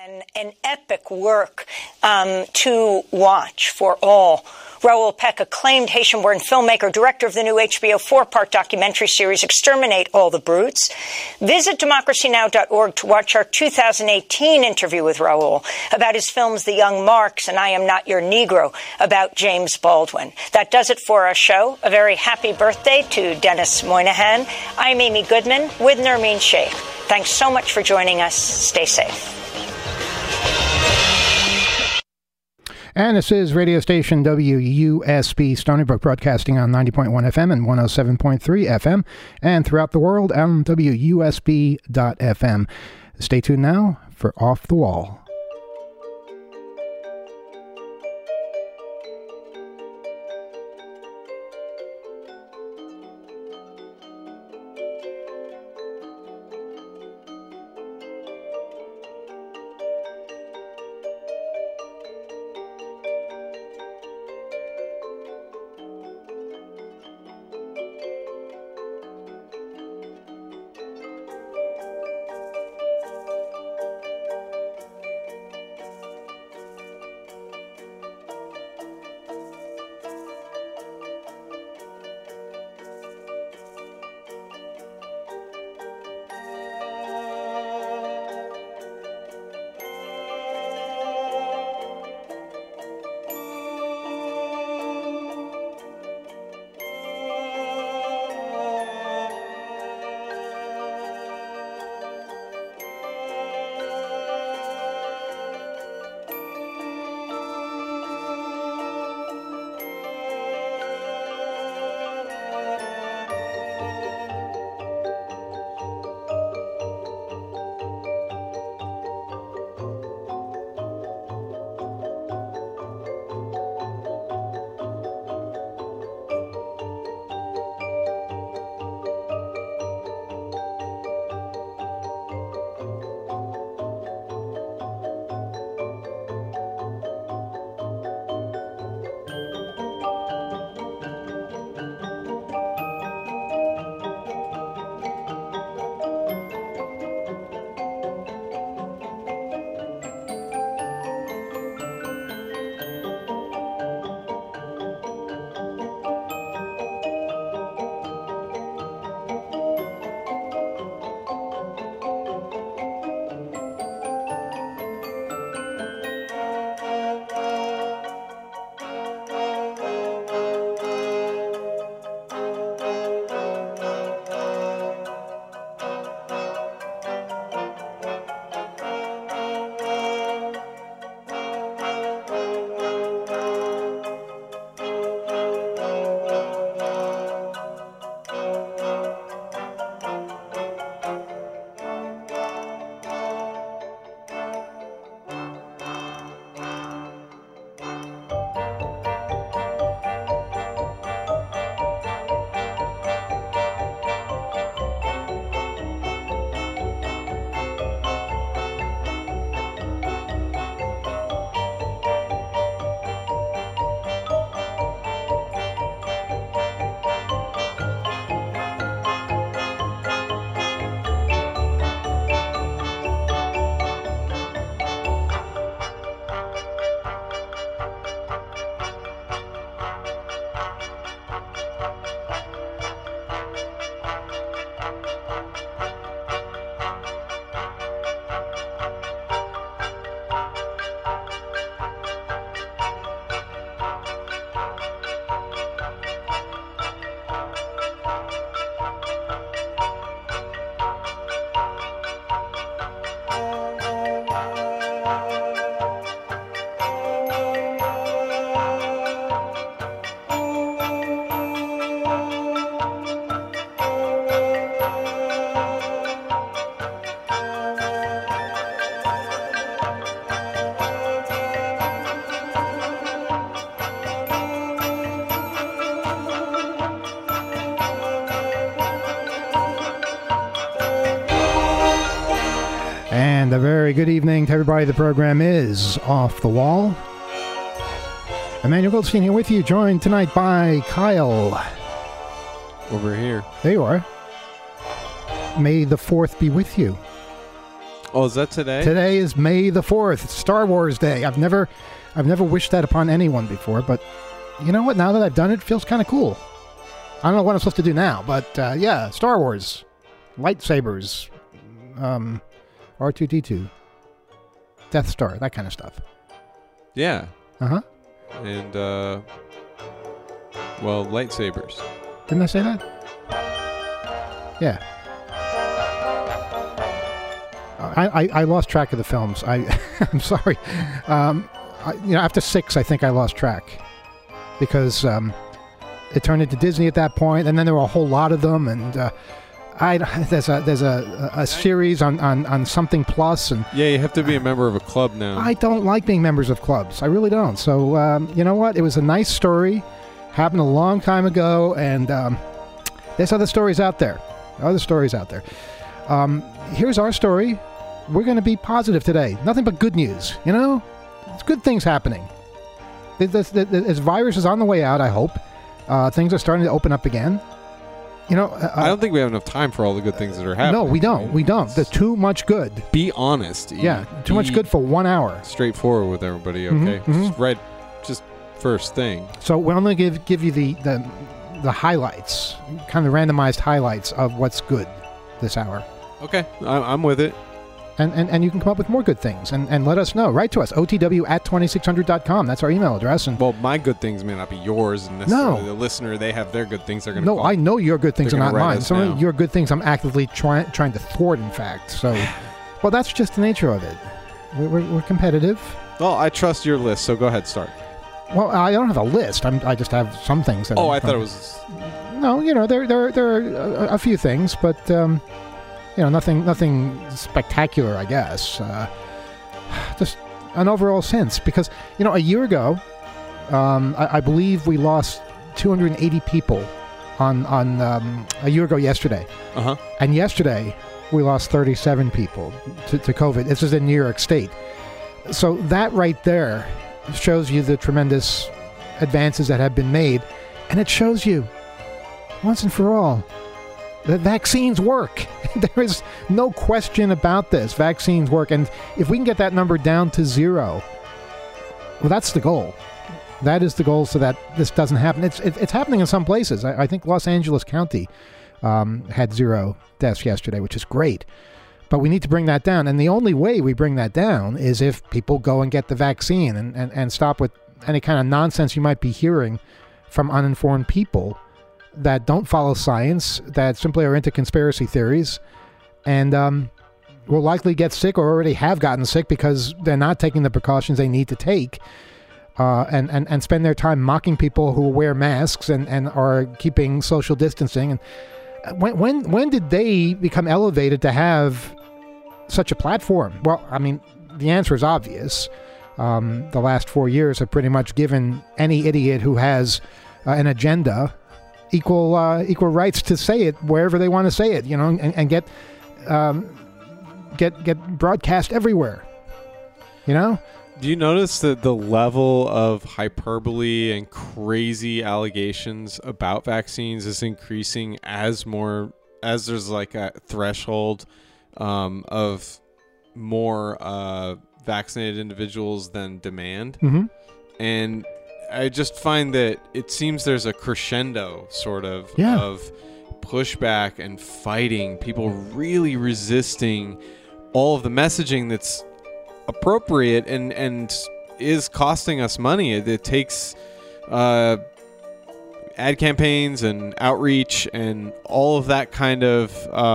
An epic work to watch for all. Raoul Peck, acclaimed Haitian-born filmmaker, director of the new HBO 4-part documentary series Exterminate All the Brutes. Visit democracynow.org to watch our 2018 interview with Raoul about his films The Young Marks and I Am Not Your Negro about James Baldwin. That does it for our show. A very happy birthday to Dennis Moynihan. I'm Amy Goodman with Nermeen Sheikh. Thanks so much for joining us. Stay safe. And this is radio station WUSB Stony Brook, broadcasting on 90.1 FM and 107.3 FM, and throughout the world on WUSB.FM. Stay tuned now for Off the Wall. And a very good evening to everybody. The program is Off the Wall. Emmanuel Goldstein here with you, joined tonight by Kyle. Over here. There you are. May the 4th be with you. Oh, is that today? Today is May the 4th. It's Star Wars Day. I've never wished that upon anyone before, but you know what? Now that I've done it, it feels kind of cool. I don't know what I'm supposed to do now, but yeah, Star Wars, lightsabers, R2-D2, Death Star, that kind of stuff. Yeah. Uh-huh. And, well, lightsabers. Didn't I say that? Yeah. I lost track of the films. I'm sorry. After 6, I think I lost track because it turned into Disney at that point, and then there were a whole lot of them, and there's a series on something plus, and yeah, you have to be a member of a club now. I don't like being members of clubs. I really don't. So you know what? It was a nice story, happened a long time ago, and there's other stories out there. Here's our story. We're going to be positive today. Nothing but good news. You know, it's good things happening. This virus is on the way out, I hope. Things are starting to open up again. You know, I don't think we have enough time for all the good things that are happening. No, we don't. We don't. There's too much good. Be honest. Yeah, too much good for 1 hour. Straightforward with everybody, okay? Just first thing. So we're only going to give you the highlights, kind of randomized highlights of what's good this hour. Okay, I'm with it. And you can come up with more good things and let us know. Write to us, otw@2600.com. That's our email address. And well, my good things may not be yours. And necessarily the listener, they have their good things they're going to No, I know your good things are not mine. Some of your good things I'm actively trying to thwart, in fact. So, well, that's just the nature of it. We're competitive. Well, I trust your list, so go ahead, start. Well, I don't have a list. I just have some things. That I thought it was... No, there are a few things, but... nothing spectacular, I guess. Just an overall sense, because a year ago, I believe we lost 280 people on a year ago yesterday. Uh-huh. And yesterday we lost 37 people to COVID. This is in New York State. So that right there shows you the tremendous advances that have been made, and it shows you once and for all that vaccines work. There is no question about this. Vaccines work. And if we can get that number down to 0, well, that's the goal. That is the goal, so that this doesn't happen. It's happening in some places. I think Los Angeles County had 0 deaths yesterday, which is great. But we need to bring that down. And the only way we bring that down is if people go and get the vaccine and stop with any kind of nonsense you might be hearing from uninformed people that don't follow science, that simply are into conspiracy theories, and will likely get sick or already have gotten sick because they're not taking the precautions they need to take, and spend their time mocking people who wear masks and are keeping social distancing. And when did they become elevated to have such a platform? Well, I mean, the answer is obvious. The last 4 years have pretty much given any idiot who has an agenda equal rights to say it wherever they want to say it, and get broadcast everywhere. Do you notice that the level of hyperbole and crazy allegations about vaccines is increasing as there's like a threshold of more vaccinated individuals than demand? Mm-hmm. And I just find that it seems there's a crescendo sort of pushback and fighting, people really resisting all of the messaging that's appropriate and is costing us money. It takes ad campaigns and outreach and all of that kind of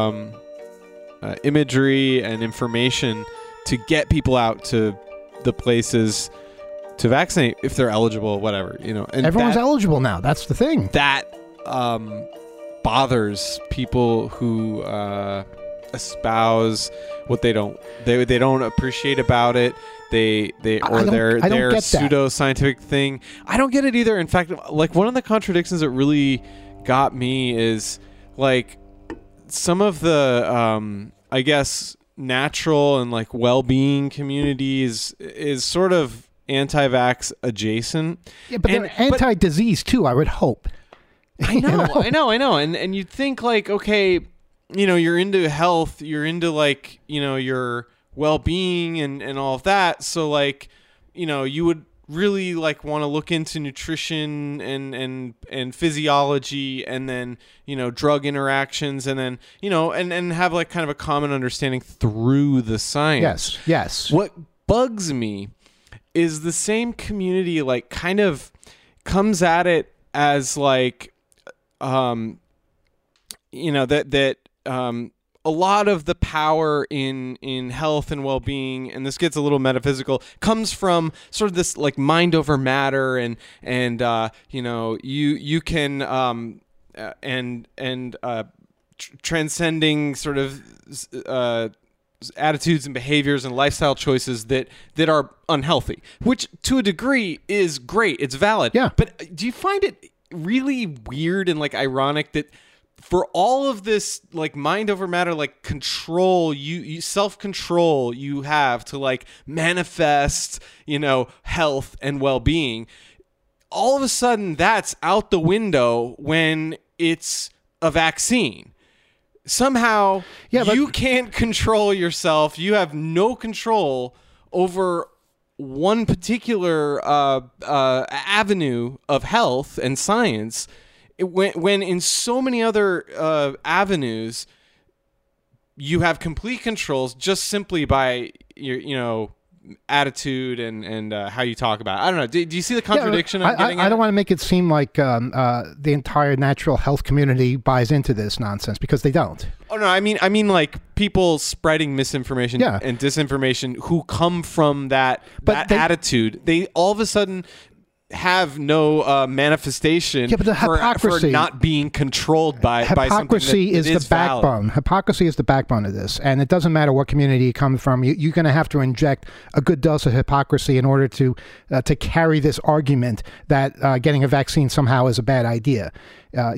imagery and information to get people out to the places to vaccinate if they're eligible, whatever, And everyone's eligible now. That's the thing. That bothers people who espouse what they don't appreciate about it. Their pseudo-scientific thing. I don't get it either. In fact, like, one of the contradictions that really got me is like some of the I guess natural and like well-being communities is sort of anti-vax adjacent. Yeah, but they're anti-disease too, I would hope. I know. And you'd think like, okay, you're into health, you're into like, your well-being and all of that. So like, you would really like want to look into nutrition and physiology, and then drug interactions, and then and have like kind of a common understanding through the science. Yes. What bugs me is the same community like kind of comes at it as like a lot of the power in health and well-being, and this gets a little metaphysical, comes from sort of this like mind over matter, and you can transcending sort of attitudes and behaviors and lifestyle choices that are unhealthy, which to a degree is great. It's valid. Yeah. But do you find it really weird and like ironic that for all of this like mind over matter, like control, you self-control you have to like manifest, health and well-being, all of a sudden that's out the window when it's a vaccine? Somehow you can't control yourself. You have no control over one particular avenue of health and science, when in so many other avenues you have complete controls just simply by your attitude and how you talk about it. I don't know. Do you see the contradiction? I don't want to make it seem like the entire natural health community buys into this nonsense, because they don't. Oh no, I mean like people spreading misinformation and disinformation who come from that attitude. They all of a sudden have no manifestation but the hypocrisy, for not being controlled by something hypocrisy is the backbone. Hypocrisy is the backbone of this, and it doesn't matter what community you come from. You're going to have to inject a good dose of hypocrisy in order to carry this argument that getting a vaccine somehow is a bad idea. If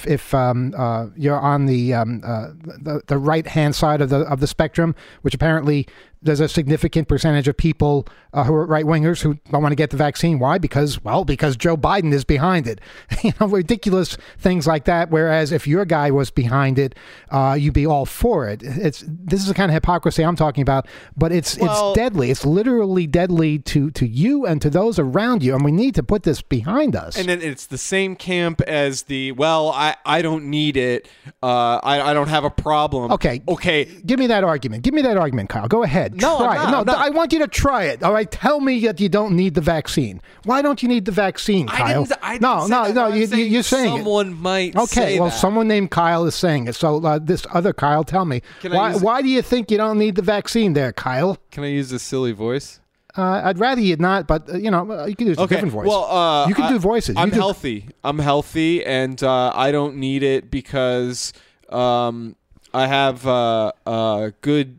you're on the right hand side of the spectrum, which apparently there's a significant percentage of people who are right wingers who don't want to get the vaccine. Why? Because Joe Biden is behind it. Ridiculous things like that. Whereas if your guy was behind it, you'd be all for it. This is the kind of hypocrisy I'm talking about. But it's deadly. It's literally deadly to you and to those around you. And we need to put this behind us. And then it's the same camp as I don't need it. I don't have a problem. Okay. Give me that argument, Kyle. Go ahead. Try it. I want you to try it. All right. Tell me that you don't need the vaccine. Why don't you need the vaccine, Kyle? You're saying someone might say well, that. someone named Kyle is saying it. So this other Kyle, tell me. Why do you think you don't need the vaccine there, Kyle? Can I use a silly voice? I'd rather you not, but you can use a different voice. Well, you can do voices. I'm healthy, and I don't need it because I have good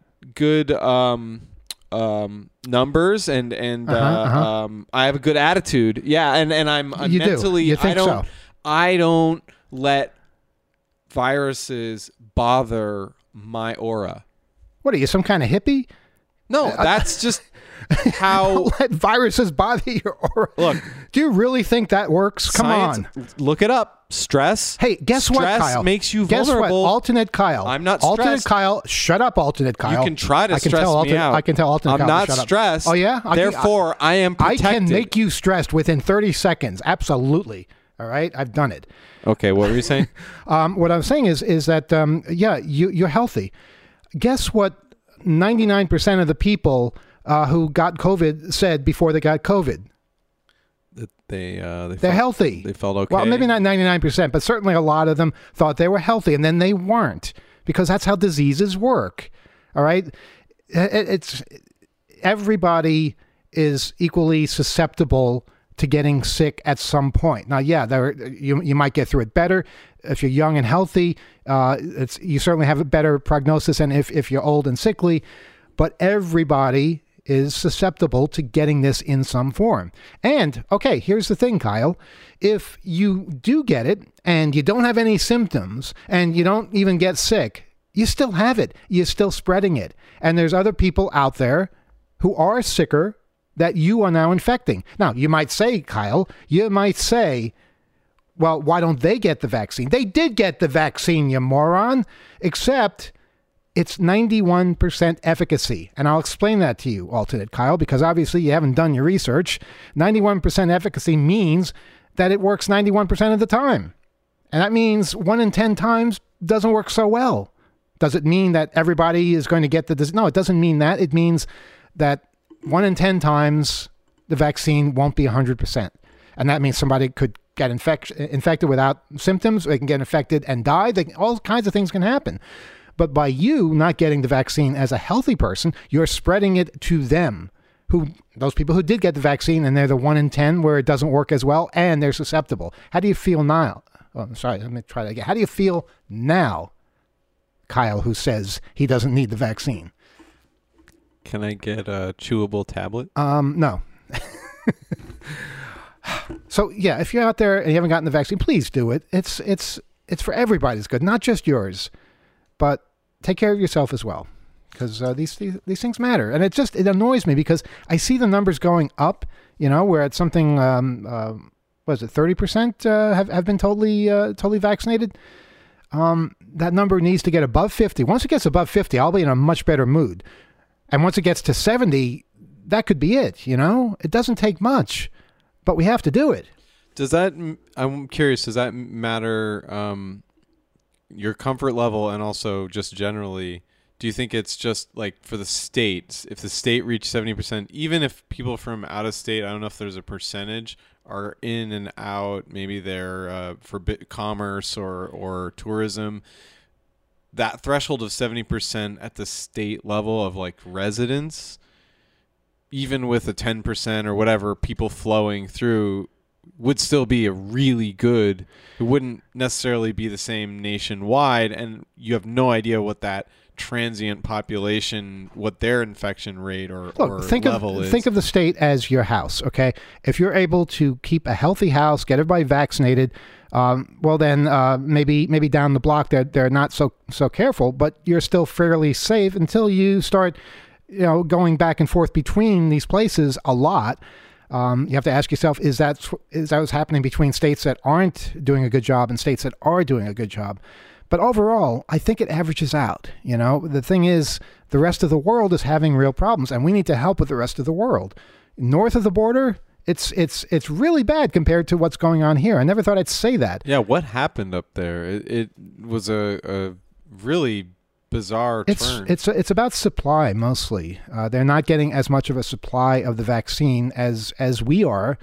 numbers and I have a good attitude. Yeah, and I'm you mentally. Do. You think so? I don't let viruses bother my aura. What are you, some kind of hippie? No, that's just how. Don't let viruses bother your aura. Look, do you really think that works? Come on, look it up. Stress. Hey, guess what, Kyle? Stress makes you vulnerable. Guess what? Alternate Kyle. I'm not stressed. Alternate Kyle. Shut up, alternate Kyle. You can try to stress me out. I can tell alternate Kyle. I'm not stressed. Oh yeah. Therefore, I am protected. I can make you stressed within 30 seconds. Absolutely. All right. I've done it. Okay. What were you saying? What I'm saying is that you're healthy. Guess what? 99% of the people who got COVID said before they got COVID. They're healthy. They felt okay. Well, maybe not 99%, but certainly a lot of them thought they were healthy, and then they weren't, because that's how diseases work. All right, it's everybody is equally susceptible to getting sick at some point. Now, you might get through it better if you're young and healthy. You certainly have a better prognosis than if you're old and sickly. But everybody is susceptible to getting this in some form. And, okay, here's the thing, Kyle. If you do get it and you don't have any symptoms and you don't even get sick, you still have it. You're still spreading it. And there's other people out there who are sicker that you are now infecting. Now, you might say, Kyle, well, why don't they get the vaccine? They did get the vaccine, you moron, except It's 91% efficacy. And I'll explain that to you, alternate Kyle, because obviously you haven't done your research. 91% efficacy means that it works 91% of the time. And that means 1 in 10 times doesn't work so well. Does it mean that everybody is going to get the disease? No, it doesn't mean that. It means that 1 in 10 times the vaccine won't be 100%. And that means somebody could get infected without symptoms. They can get infected and die. All kinds of things can happen. But by you not getting the vaccine as a healthy person, you're spreading it to them, those people who did get the vaccine, and they're the 1 in 10 where it doesn't work as well, and they're susceptible. How do you feel now? Oh, sorry, let me try that again. How do you feel now, Kyle, who says he doesn't need the vaccine? Can I get a chewable tablet? No. So yeah, if you're out there and you haven't gotten the vaccine, please do it. It's for everybody's good, not just yours. But take care of yourself as well, because these things matter. And it annoys me because I see the numbers going up. We're at something. Was it 30% have been totally vaccinated? That number needs to get above 50. Once it gets above 50, I'll be in a much better mood. And once it gets to 70, that could be it. It doesn't take much. But we have to do it. I'm curious, does that matter your comfort level and also just generally? Do you think it's just like for the states, if the state reached 70%, even if people from out of state, I don't know if there's a percentage, are in and out, maybe they're for commerce or tourism, that threshold of 70% at the state level of like residents, even with a 10% or whatever people flowing through, would still be a really good. It wouldn't necessarily be the same nationwide, and you have no idea what that transient population, what their infection rate or level is. Think of the state as your house, okay? If you're able to keep a healthy house, get everybody vaccinated, well then maybe down the block they're not so careful, but you're still fairly safe until you start going back and forth between these places a lot. You have to ask yourself, is that what's happening between states that aren't doing a good job and states that are doing a good job? But overall, I think it averages out. The thing is, the rest of the world is having real problems, and we need to help with the rest of the world. North of the border, it's really bad compared to what's going on here. I never thought I'd say that. Yeah, what happened up there? It was a really bizarre turn. It's about supply mostly. They're not getting as much of a supply of the vaccine as we are,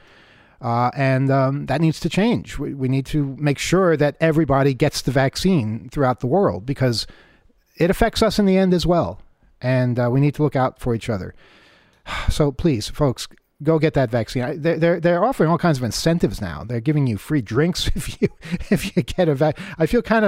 and that needs to change. We need to make sure that everybody gets the vaccine throughout the world, because it affects us in the end as well, and we need to look out for each other. So please, folks, go get that vaccine. They're offering all kinds of incentives now. They're giving you free drinks if you get a vaccine. I feel kind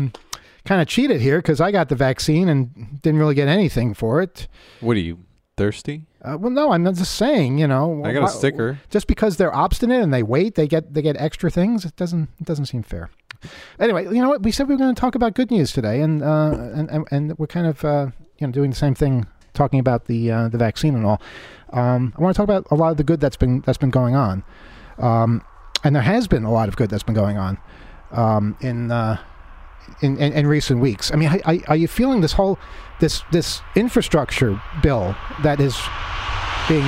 of cheated here because I got the vaccine and didn't really get anything for it. What are you, thirsty? Well, no, I'm not just saying, I got a sticker. Just because they're obstinate and they wait, they get extra things. It doesn't seem fair. Anyway, you know what? We said we were going to talk about good news today, and we're kind of doing the same thing, talking about the vaccine and all. I want to talk about a lot of the good that's been going on, and there has been a lot of good that's been going on in recent weeks. I mean, are you feeling this infrastructure bill that is being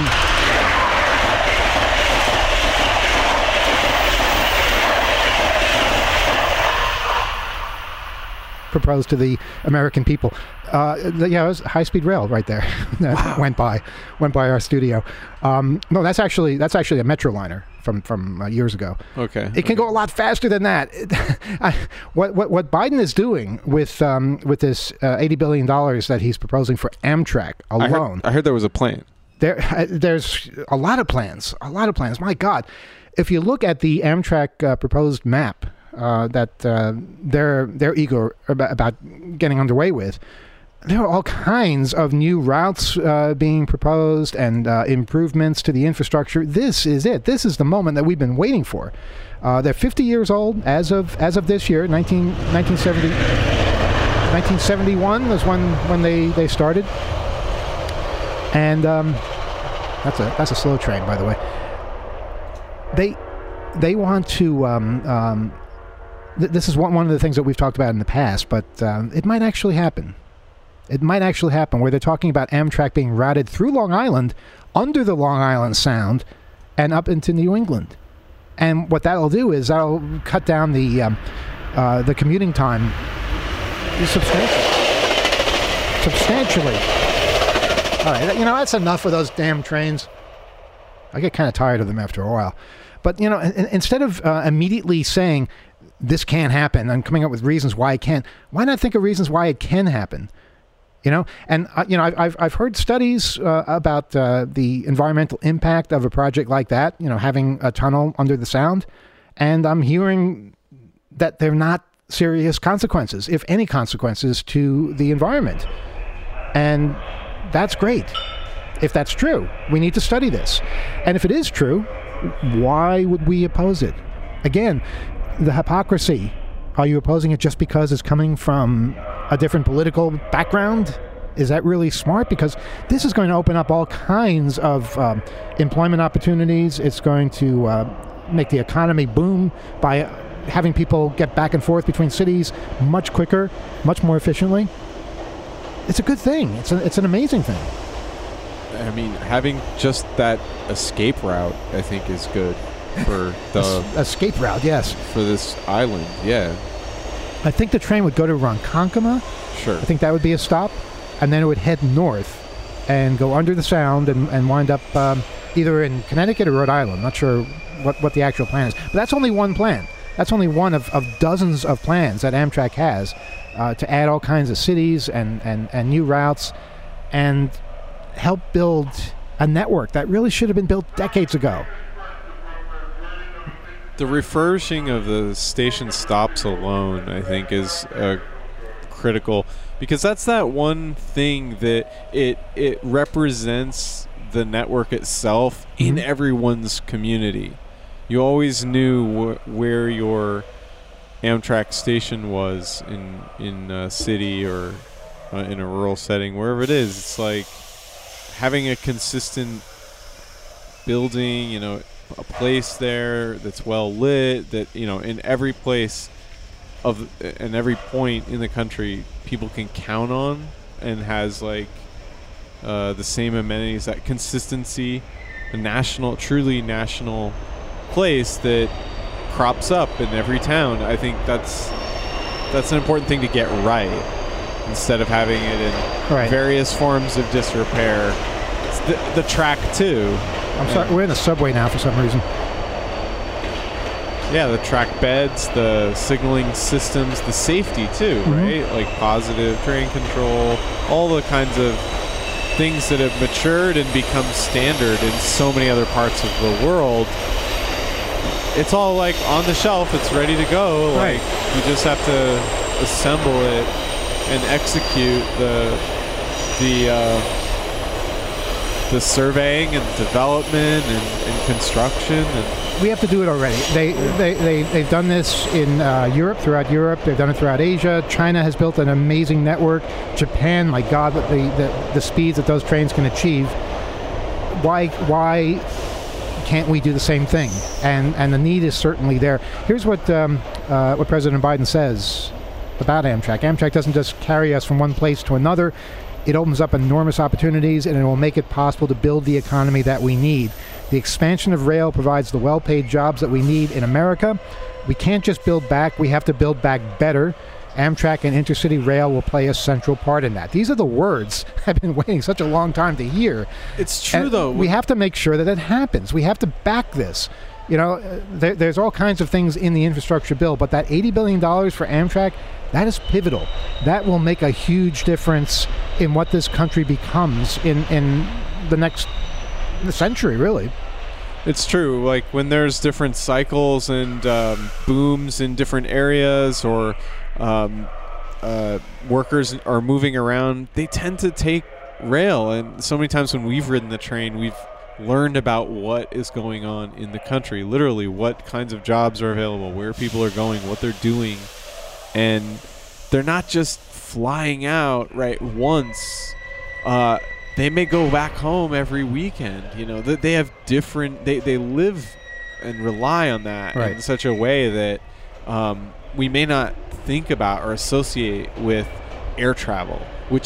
proposed to the American people? It was high-speed rail right there that went by our studio. No, that's actually a Metroliner from years ago. Okay. It can go a lot faster than that. What Biden is doing with this $80 billion that he's proposing for Amtrak alone. I heard there was a plan. There's a lot of plans. My God, if you look at the Amtrak proposed map that they're eager about getting underway with, there are all kinds of new routes being proposed and improvements to the infrastructure. This is it. This is the moment that we've been waiting for. They're 50 years old as of this year. 1971 was when they started. And that's a slow train, by the way. They want to. This is one of the things that we've talked about in the past, but it might actually happen. It might actually happen, where they're talking about Amtrak being routed through Long Island, under the Long Island Sound, and up into New England. And what that'll do is that'll cut down the commuting time substantially. All right, that's enough of those damn trains. I get kind of tired of them after a while. But, instead of immediately saying this can't happen and coming up with reasons why it can't, why not think of reasons why it can happen? And I've heard studies about the environmental impact of a project like that, having a tunnel under the Sound, and I'm hearing that they're not serious consequences, if any consequences, to the environment. And that's great. If that's true, we need to study this. And if it is true, why would we oppose it? Again, the hypocrisy. Are you opposing it just because it's coming from a different political background? Is that really smart? Because this is going to open up all kinds of employment opportunities. It's going to make the economy boom by having people get back and forth between cities much quicker, much more efficiently. It's a good thing. It's an amazing thing. I mean, having just that escape route, I think, is good for the escape route. Yes, for this island. Yeah, I think the train would go to Ronkonkoma. Sure. I think that would be a stop, and then it would head north and go under the Sound and wind up either in Connecticut or Rhode Island. Not sure what the actual plan is, but that's only one plan. That's only one of dozens of plans that Amtrak has to add all kinds of cities and new routes and help build a network that really should have been built decades ago. The refurbishing of the station stops alone, I think, is critical, because that's that one thing that it represents the network itself in everyone's community. You always knew where your Amtrak station was in a city or in a rural setting, wherever it is. It's like having a consistent building, a place there that's well lit, that, in every place and every point in the country people can count on, and has like the same amenities, that consistency, a truly national place that crops up in every town. I think that's an important thing to get right, instead of having it in various forms of disrepair. It's the track too. I'm sorry, we're in the subway now for some reason. Yeah, the track beds, the signaling systems, the safety too, right? Like positive train control, all the kinds of things that have matured and become standard in so many other parts of the world. It's all like on the shelf, it's ready to go. Like you just have to assemble it and execute the surveying and development and construction. And we have to do it already. They've done this in Europe, throughout Europe. They've done it throughout Asia. China has built an amazing network. Japan, my God, the speeds that those trains can achieve. Why can't we do the same thing? And the need is certainly there. Here's what President Biden says about Amtrak. Amtrak doesn't just carry us from one place to another. It opens up enormous opportunities, and it will make it possible to build the economy that we need. The expansion of rail provides the well-paid jobs that we need in America. We can't just build back. We have to build back better. Amtrak and intercity rail will play a central part in that. These are the words I've been waiting such a long time to hear. It's true, though. We have to make sure that it happens. We have to back this. There's all kinds of things in the infrastructure bill, but that $80 billion for Amtrak, that is pivotal. That will make a huge difference in what this country becomes in the next century, really. It's true. Like when there's different cycles and booms in different areas, or workers are moving around, they tend to take rail. And so many times when we've ridden the train, we've learned about what is going on in the country, literally what kinds of jobs are available, where people are going, what they're doing. And they're not just flying out once. They may go back home every weekend. They have different. They live and rely on that in such a way that we may not think about or associate with air travel, which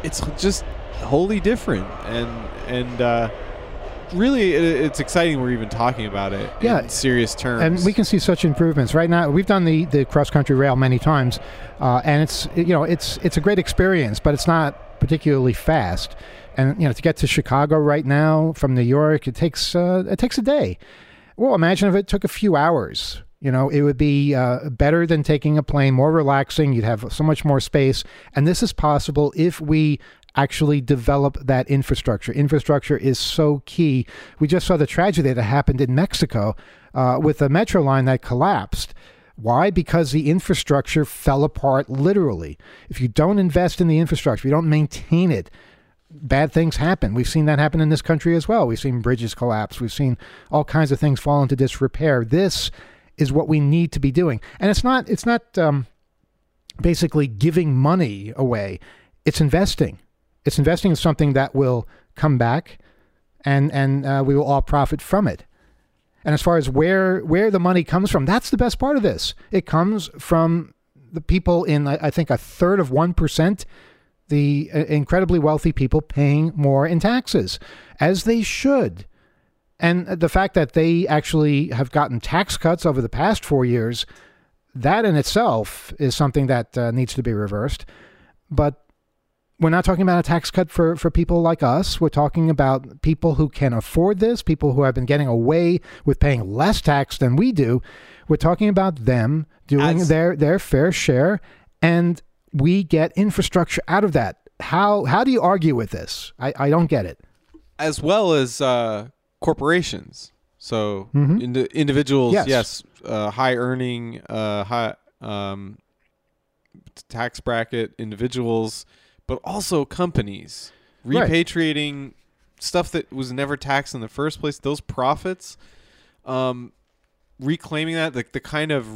it's just wholly different, and really, it's exciting we're even talking about it in serious terms. And we can see such improvements. Right now, we've done the cross-country rail many times, and it's a great experience, but it's not particularly fast. And, to get to Chicago right now from New York, it takes a day. Well, imagine if it took a few hours. It would be better than taking a plane, more relaxing. You'd have so much more space. And this is possible if we actually develop that infrastructure. Infrastructure is so key. We just saw the tragedy that happened in Mexico with the metro line that collapsed. Why? Because the infrastructure fell apart literally. If you don't invest in the infrastructure, you don't maintain it, bad things happen. We've seen that happen in this country as well. We've seen bridges collapse. We've seen all kinds of things fall into disrepair. This is what we need to be doing. And it's not basically giving money away. It's investing. It's investing in something that will come back, and we will all profit from it. And as far as where the money comes from, that's the best part of this. It comes from the people in, I think, 1/3 of 1%, the incredibly wealthy people paying more in taxes, as they should. And the fact that they actually have gotten tax cuts over the past 4 years, that in itself is something that needs to be reversed. But we're not talking about a tax cut for people like us. We're talking about people who can afford this, people who have been getting away with paying less tax than we do. We're talking about them doing their fair share, and we get infrastructure out of that. How do you argue with this? I don't get it. As well as corporations. So individuals, yes, high earning, high tax bracket individuals, but also companies repatriating stuff that was never taxed in the first place. Those profits, reclaiming that, the kind of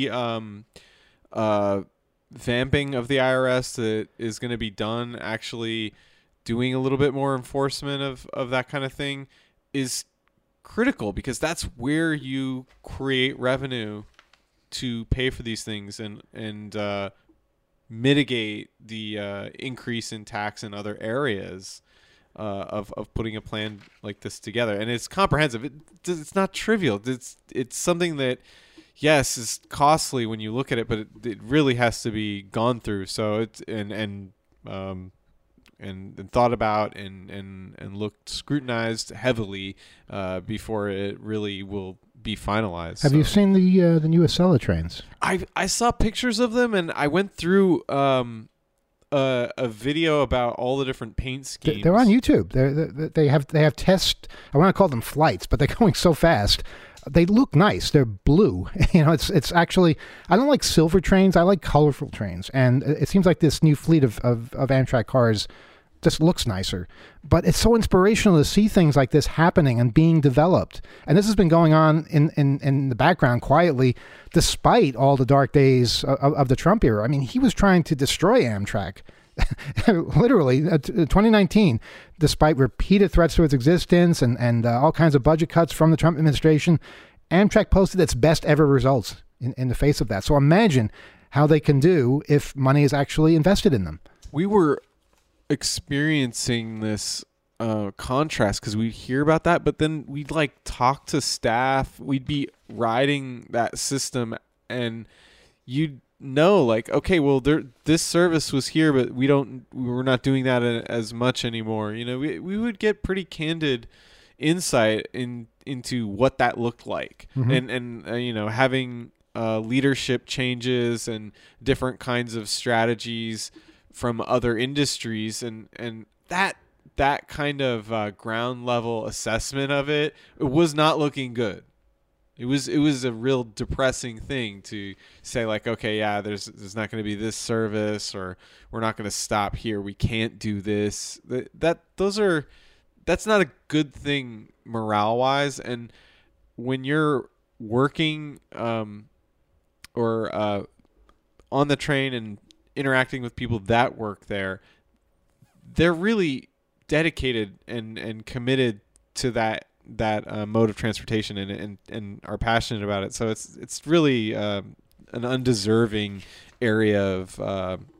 vamping of the IRS that is going to be done, actually doing a little bit more enforcement of that kind of thing is critical, because that's where you create revenue to pay for these things and mitigate the increase in tax in other areas of putting a plan like this together. And it's comprehensive. It's not trivial. It's something that, yes, is costly when you look at it, but it really has to be gone through. So it's and thought about and looked scrutinized heavily before it really will be finalized. Have you seen the new Acela trains? I saw pictures of them, and I went through a video about all the different paint schemes. They're on YouTube. They have test. I want to call them flights, but they're going so fast. They look nice. They're blue. It's actually, I don't like silver trains. I like colorful trains. And it seems like this new fleet of Amtrak cars just looks nicer. But it's so inspirational to see things like this happening and being developed. And this has been going on in the background quietly, despite all the dark days of the Trump era. I mean, he was trying to destroy Amtrak. Literally, 2019, despite repeated threats to its existence and all kinds of budget cuts from the Trump administration, Amtrak posted its best ever results in the face of that. So imagine how they can do if money is actually invested in them. We were experiencing this contrast because we'd hear about that, but then we'd talk to staff. We'd be riding that system, and you'd know, okay, well, this service was here, but we're not doing that as much anymore. We would get pretty candid insight into what that looked like, and having leadership changes and different kinds of strategies from other industries, and that kind of ground level assessment of it was not looking good. It was a real depressing thing to say, okay, yeah, there's not going to be this service, or we're not going to stop here. We can't do this. That's not a good thing morale wise. And when you're working or on the train and interacting with people that work there, they're really dedicated and committed to that mode of transportation and are passionate about it. So it's really an undeserving area of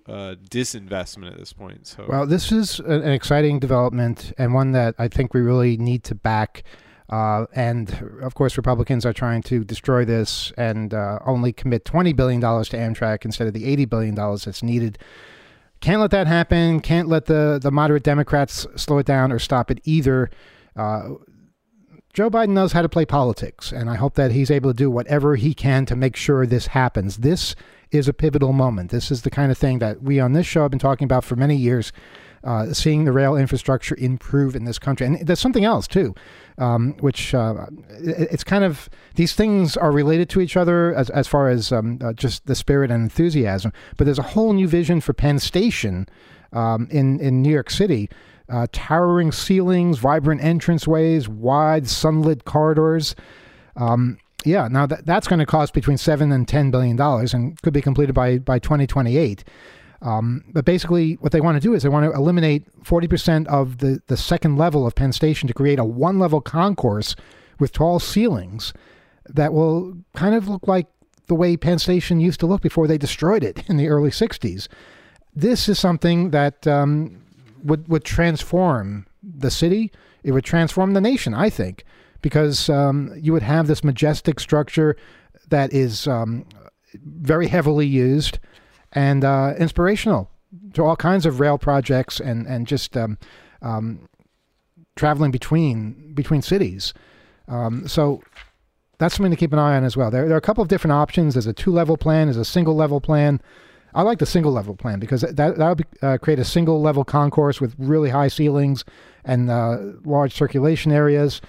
disinvestment at this point. So, well, this is an exciting development and one that I think we really need to back. And of course, Republicans are trying to destroy this and only commit $20 billion to Amtrak instead of the $80 billion that's needed. Can't let that happen. Can't let the moderate Democrats slow it down or stop it either. Joe Biden knows how to play politics, and I hope that he's able to do whatever he can to make sure this happens. This is a pivotal moment. This is the kind of thing that we on this show have been talking about for many years, seeing the rail infrastructure improve in this country. And there's something else, too, which it's kind of, these things are related to each other as far as just the spirit and enthusiasm. But there's a whole new vision for Penn Station in New York City. Towering ceilings, vibrant entranceways, wide sunlit corridors. Now that's going to cost between $7 and $10 billion and could be completed by 2028. But basically what they want to do is they want to eliminate 40% of the second level of Penn Station to create a one-level concourse with tall ceilings that will kind of look like the way Penn Station used to look before they destroyed it in the early 60s. This is something that would transform the city. It would transform the nation, I think, because you would have this majestic structure that is very heavily used and inspirational to all kinds of rail projects and just traveling between cities. So that's something to keep an eye on as well. There are a couple of different options. There's a 2-level plan. There's a single-level plan. I like the single-level plan because that would create a single-level concourse with really high ceilings and large circulation areas.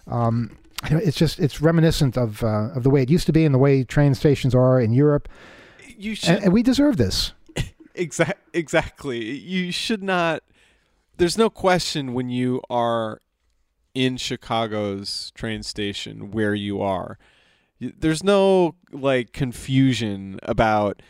It's reminiscent of the way it used to be and the way train stations are in Europe. And we deserve this. Exactly. You should not. There's no question when you are in Chicago's train station where you are. There's no confusion about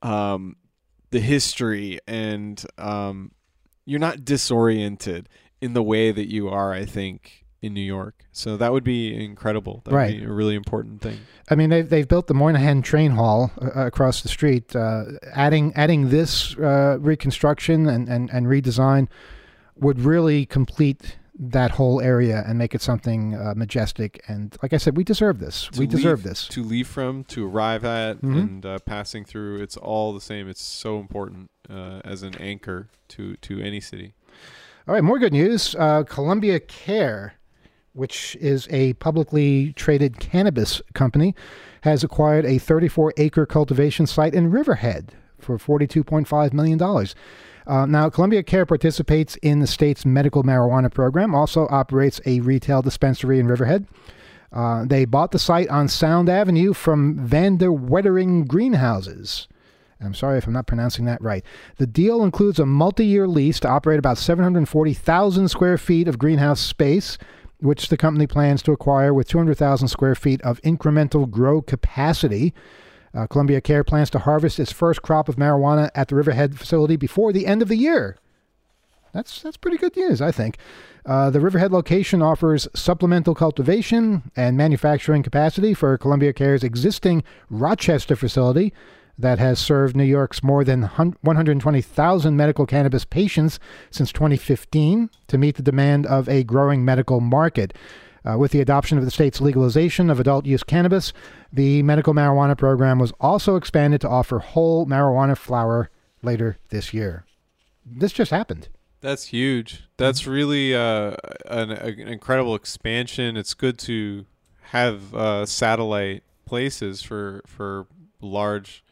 the history, and you're not disoriented in the way that you are, I think, in New York. So that would be incredible. That would be a really important thing. I mean, they've built the Moynihan Train Hall across the street. Adding this reconstruction and redesign would really complete that whole area and make it something majestic. And like I said, we deserve this. We deserve this. To leave from, to arrive at, and passing through, it's all the same. It's so important as an anchor to any city. All right, more good news. Columbia Care, which is a publicly traded cannabis company, has acquired a 34-acre cultivation site in Riverhead for $42.5 million. Now, Columbia Care participates in the state's medical marijuana program, also operates a retail dispensary in Riverhead. They bought the site on Sound Avenue from Vander Wettering Greenhouses. I'm sorry if I'm not pronouncing that right. The deal includes a multi-year lease to operate about 740,000 square feet of greenhouse space, which the company plans to acquire with 200,000 square feet of incremental grow capacity. Columbia Care plans to harvest its first crop of marijuana at the Riverhead facility before the end of the year. That's pretty good news, I think. The Riverhead location offers supplemental cultivation and manufacturing capacity for Columbia Care's existing Rochester facility that has served New York's more than 120,000 medical cannabis patients since 2015 to meet the demand of a growing medical market. With the adoption of the state's legalization of adult-use cannabis, the medical marijuana program was also expanded to offer whole marijuana flower later this year. This just happened. That's huge. That's really an incredible expansion. It's good to have satellite places for large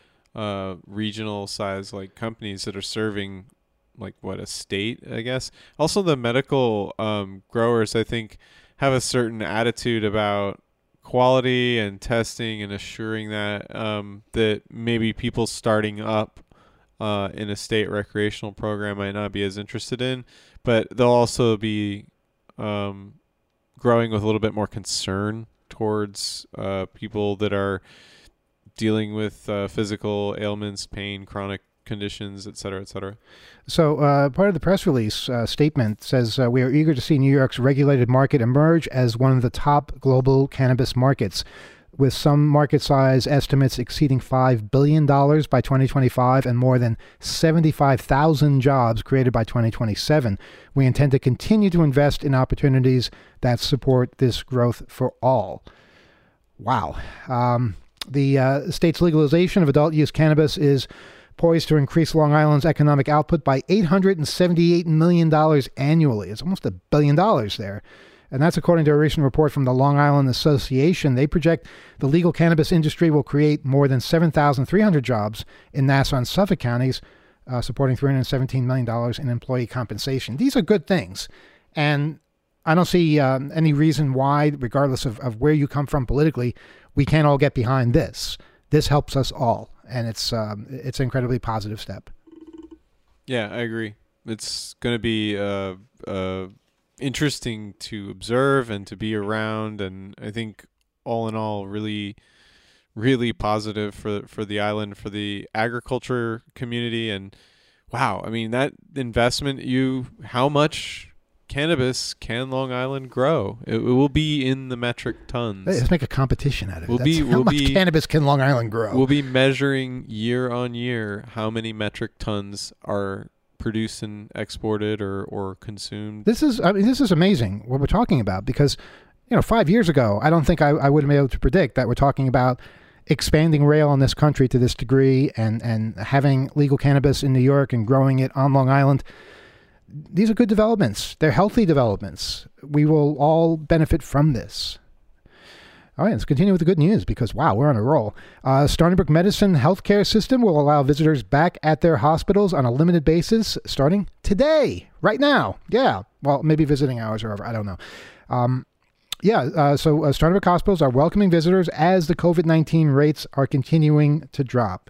regional size companies that are serving a state, I guess. Also, the medical growers, I think, have a certain attitude about quality and testing and assuring that that maybe people starting up in a state recreational program might not be as interested in, but they'll also be growing with a little bit more concern towards people that are dealing with physical ailments, pain, chronic conditions, et cetera, et cetera. So part of the press release statement says, we are eager to see New York's regulated market emerge as one of the top global cannabis markets. with some market size estimates exceeding $5 billion by 2025 and more than 75,000 jobs created by 2027. We intend to continue to invest in opportunities that support this growth for all. Wow. The state's legalization of adult use cannabis is poised to increase Long Island's economic output by $878 million annually. It's almost $1 billion there. And that's according to a recent report from the Long Island Association. They project the legal cannabis industry will create more than 7,300 jobs in Nassau and Suffolk counties, supporting $317 million in employee compensation. These are good things. And I don't see any reason why, regardless of where you come from politically, we can't all get behind this. This helps us all. And it's an incredibly positive step. Yeah, I agree. It's going to be interesting to observe and to be around, and I think all in all really, really positive for the island, for the agriculture community. And wow, I mean, that investment, how much cannabis can Long Island grow? It will be in the metric tons. Let's make a competition out of it. How much cannabis can Long Island grow? We'll be measuring year on year how many metric tons are produced and exported or consumed. This is amazing what we're talking about, because 5 years ago, I don't think I would have been able to predict that we're talking about expanding rail in this country to this degree and having legal cannabis in New York and growing it on Long Island. These are good developments. They're healthy developments. We will all benefit from this. All right, let's continue with the good news because, wow, we're on a roll. Stony Brook Medicine healthcare system will allow visitors back at their hospitals on a limited basis starting today, right now. Yeah, well, maybe visiting hours or whatever. I don't know. So Stony Brook hospitals are welcoming visitors as the COVID-19 rates are continuing to drop.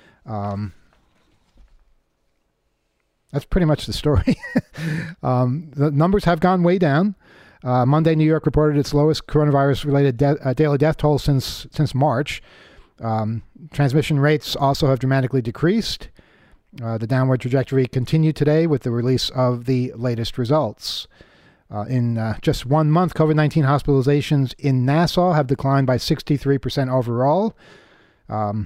That's pretty much the story. The numbers have gone way down. Monday, New York reported its lowest coronavirus-related daily death toll since March. Transmission rates also have dramatically decreased. The downward trajectory continued today with the release of the latest results. In just 1 month, COVID-19 hospitalizations in Nassau have declined by 63% overall, and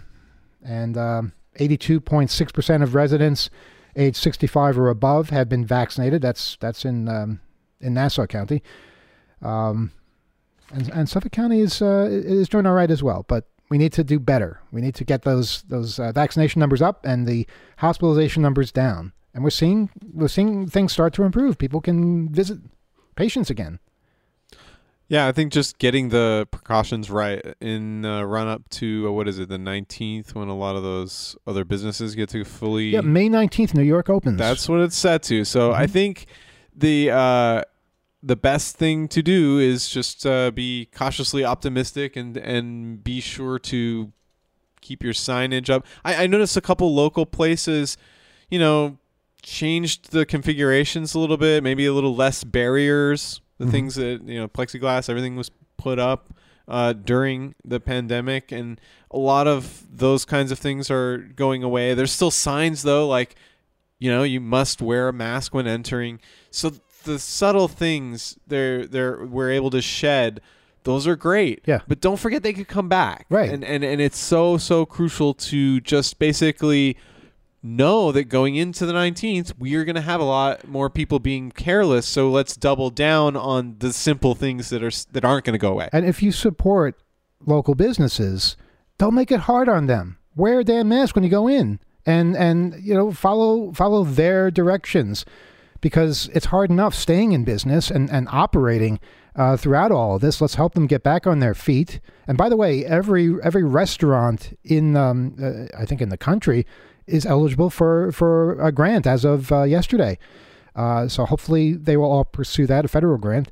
82.6% of residents age 65 or above have been vaccinated. That's in Nassau County. And Suffolk County is doing all right as well, but we need to do better. We need to get those vaccination numbers up and the hospitalization numbers down. And we're seeing things start to improve. People can visit patients again. Yeah, I think just getting the precautions right in run up to, the 19th, when a lot of those other businesses get to fully... Yeah, May 19th, New York opens. That's what it's set to. So I think the best thing to do is just be cautiously optimistic and be sure to keep your signage up. I noticed a couple local places, changed the configurations a little bit, maybe a little less barriers. The things that, plexiglass, everything was put up during the pandemic, and a lot of those kinds of things are going away. There's still signs, though, like, you must wear a mask when entering. So the subtle things we're able to shed, those are great. Yeah. But don't forget they could come back. Right. And it's so crucial to just basically know that going into the 19th, we are going to have a lot more people being careless. So let's double down on the simple things that aren't going to go away. And if you support local businesses, don't make it hard on them. Wear a damn mask when you go in, and follow their directions, because it's hard enough staying in business and operating throughout all of this. Let's help them get back on their feet. And by the way, every restaurant in I think in the country is eligible for a grant as of yesterday. So hopefully they will all pursue that, a federal grant.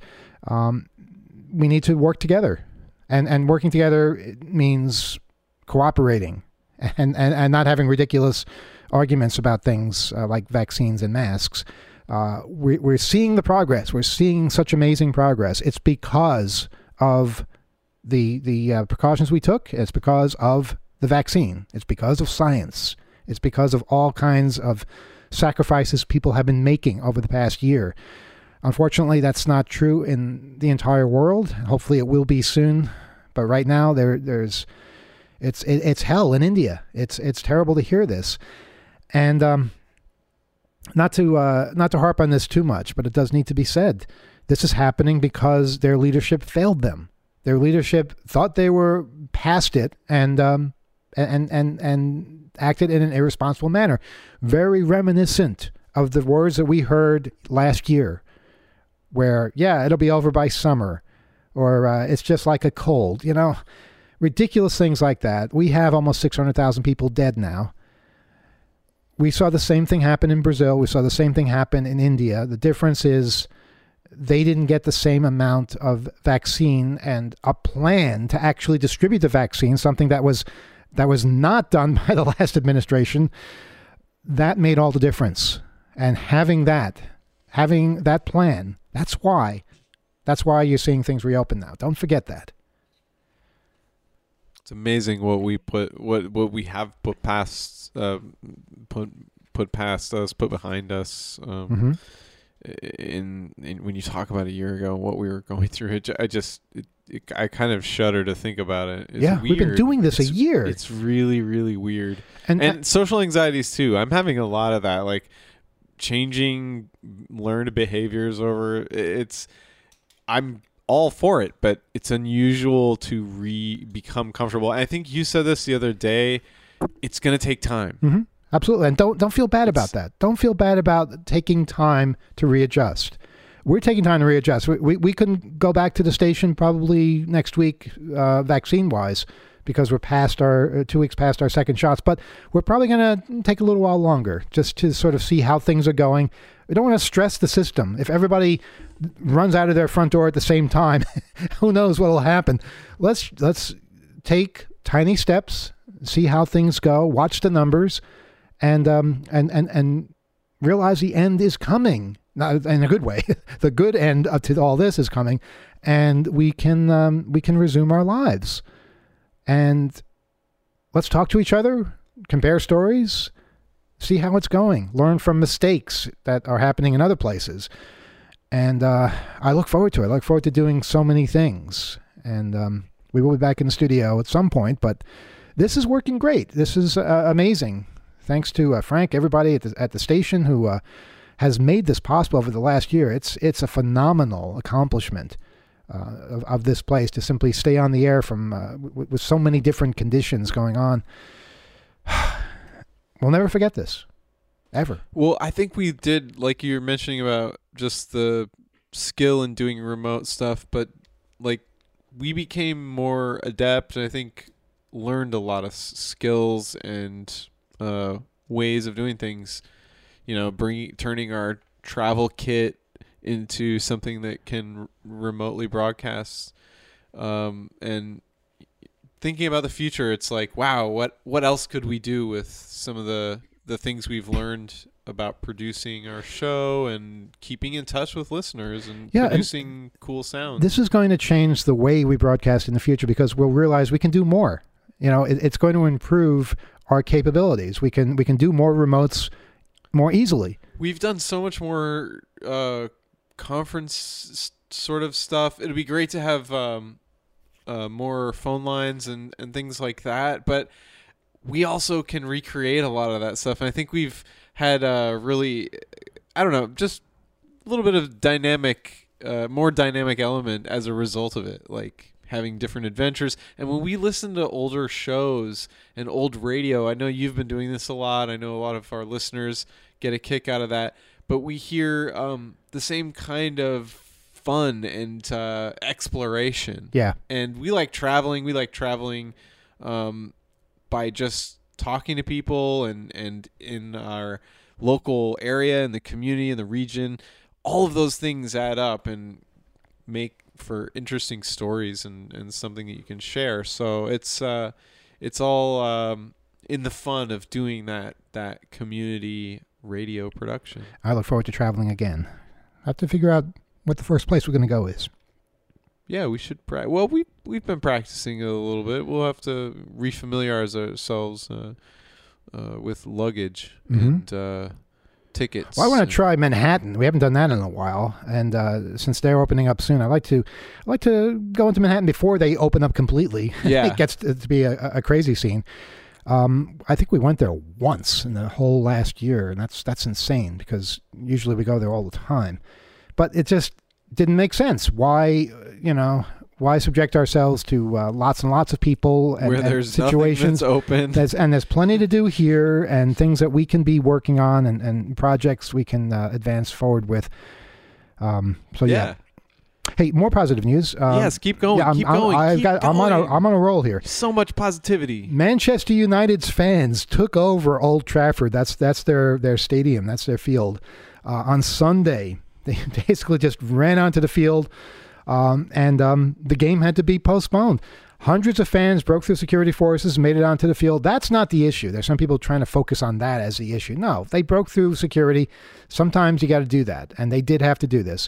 We need to work together. And working together means cooperating and not having ridiculous arguments about things like vaccines and masks. We're seeing the progress. We're seeing such amazing progress. It's because of the precautions we took. It's because of the vaccine. It's because of science. It's because of all kinds of sacrifices people have been making over the past year. Unfortunately, that's not true in the entire world. Hopefully it will be soon. But right now, it's hell in India. It's terrible to hear this, and not to harp on this too much, but it does need to be said. This is happening because their leadership failed them. Their leadership thought they were past it and acted in an irresponsible manner, very reminiscent of the words that we heard last year, where, yeah, it'll be over by summer, or it's just like a cold, ridiculous things like that. We have almost 600,000 people dead now. We saw the same thing happen in Brazil. We saw the same thing happen in India. The difference is they didn't get the same amount of vaccine and a plan to actually distribute the vaccine, something that was not done by the last administration. That made all the difference. And having that plan, that's why you're seeing things reopen now. Don't forget that. It's amazing what we have put past us, put behind us. In when you talk about a year ago, what we were going through, I kind of shudder to think about it. It's weird. We've been doing this a year. It's really, really weird. And social anxieties too. I'm having a lot of that, like changing learned behaviors over. I'm all for it, but it's unusual to become comfortable. And I think you said this the other day. It's going to take time. Mm-hmm. Absolutely. And don't feel bad about that. Don't feel bad about taking time to readjust. We're taking time to readjust. We can go back to the station probably next week, vaccine-wise, because we're past 2 weeks past our second shots. But we're probably going to take a little while longer just to sort of see how things are going. We don't want to stress the system. If everybody runs out of their front door at the same time, who knows what will happen. Let's take tiny steps, see how things go, watch the numbers, and realize the end is coming. Not in a good way. The good end to all this is coming, and we can resume our lives. And let's talk to each other, compare stories, see how it's going, learn from mistakes that are happening in other places. And I look forward to it. I look forward to doing so many things. And we will be back in the studio at some point, but this is working great. This is amazing. Thanks to Frank, everybody at the station who has made this possible over the last year. It's a phenomenal accomplishment of this place to simply stay on the air from with so many different conditions going on. We'll never forget this, ever. Well, I think we did, like you were mentioning about just the skill in doing remote stuff, but like we became more adept, and I think learned a lot of skills and ways of doing things. Turning our travel kit into something that can remotely broadcast, and thinking about the future, it's like, wow, what else could we do with some of the things we've learned about producing our show and keeping in touch with listeners and producing cool sounds. This is going to change the way we broadcast in the future because we'll realize we can do more. It's going to improve our capabilities. We can do more remotes more easily. We've done so much more conference sort of stuff. It'd be great to have more phone lines and things like that, but we also can recreate a lot of that stuff. And I think we've had really, just a little bit of more dynamic element as a result of it, like having different adventures. And when we listen to older shows and old radio, I know you've been doing this a lot. I know a lot of our listeners get a kick out of that, but we hear the same kind of fun and exploration. Yeah. And we like traveling. We like traveling by just talking to people and in our local area and the community and the region. All of those things add up and make for interesting stories and something that you can share. So it's all in the fun of doing that community radio production. I look forward to traveling again. I have to figure out what the first place we're going to go is. Yeah, we should well, we've been practicing a little bit. We'll have to refamiliarize ourselves with luggage and tickets. Well, I want to try Manhattan. We haven't done that in a while, and since they're opening up soon, I like to go into Manhattan before they open up completely. Yeah, it gets to be a crazy scene. I think we went there once in the whole last year, and that's insane because usually we go there all the time. But it just didn't make sense. Why subject ourselves to lots and lots of people and, where there's situations open? There's plenty to do here and things that we can be working on and projects we can advance forward with. Yeah. Hey, more positive news. Yes, keep going. Keep going. I'm on a roll here. So much positivity. Manchester United's fans took over Old Trafford. That's their stadium. That's their field. On Sunday, they basically just ran onto the field. And the game had to be postponed. Hundreds of fans broke through security forces and made it onto the field. That's not the issue. There's some people trying to focus on that as the issue. No, they broke through security. Sometimes you got to do that, and they did have to do this.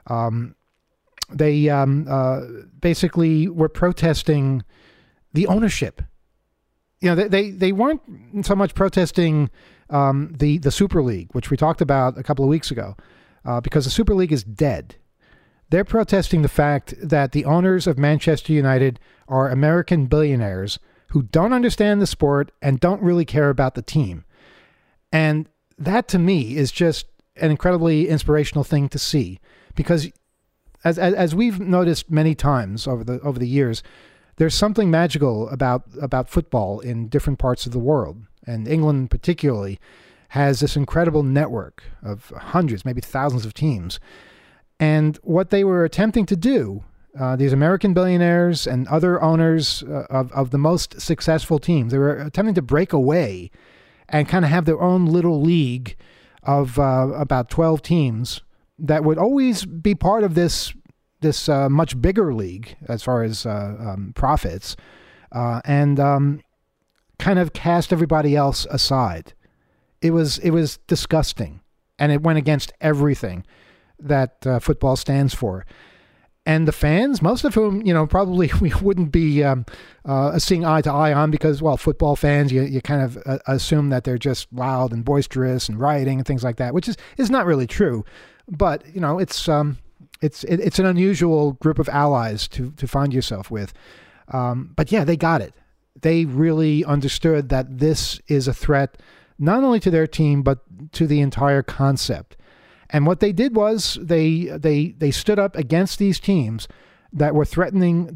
They basically were protesting the ownership. You know, they weren't so much protesting the Super League, which we talked about a couple of weeks ago, because the Super League is dead. They're protesting the fact that the owners of Manchester United are American billionaires who don't understand the sport and don't really care about the team. And that, to me, is just an incredibly inspirational thing to see. Because as we've noticed many times over the years, there's something magical about football in different parts of the world. And England particularly has this incredible network of hundreds, maybe thousands of teams. And what they were attempting to do, these American billionaires and other owners of the most successful teams, they were attempting to break away and kind of have their own little league of about 12 teams that would always be part of this much bigger league as far as profits, and kind of cast everybody else aside. It was disgusting, and it went against everything that football stands for. And the fans, most of whom, probably we wouldn't be seeing eye to eye on because, well, football fans, you kind of assume that they're just loud and boisterous and rioting and things like that, which is not really true. But, it's an unusual group of allies to find yourself with. But yeah, they got it. They really understood that this is a threat not only to their team, but to the entire concept. And what they did was they stood up against these teams that were threatening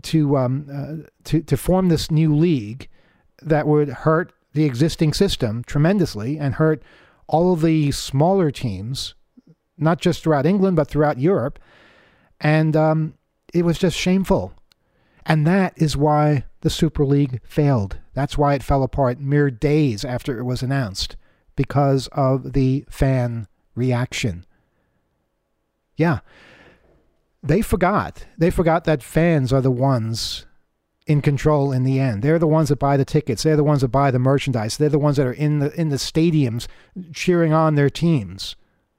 to form this new league that would hurt the existing system tremendously and hurt all of the smaller teams, not just throughout England, but throughout Europe. And it was just shameful. And that is why the Super League failed. That's why it fell apart mere days after it was announced, because of the fan reaction. Yeah, they forgot. They forgot that fans are the ones in control in the end. They're the ones that buy the tickets. They're the ones that buy the merchandise. They're the ones that are in the stadiums cheering on their teams.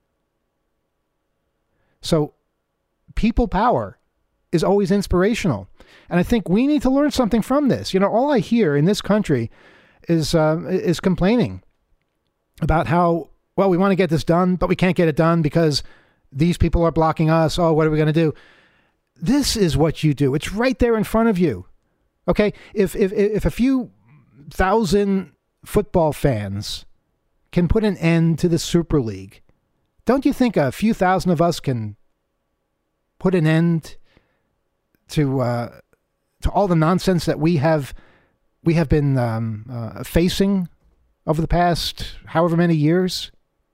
So people power is always inspirational. And I think we need to learn something from this. All I hear in this country is complaining about how, well, we want to get this done, but we can't get it done because these people are blocking us. Oh, what are we going to do? This is what you do. It's right there in front of you. Okay? If a few thousand football fans can put an end to the Super League, don't you think a few thousand of us can put an end to all the nonsense that we have been facing over the past however many years?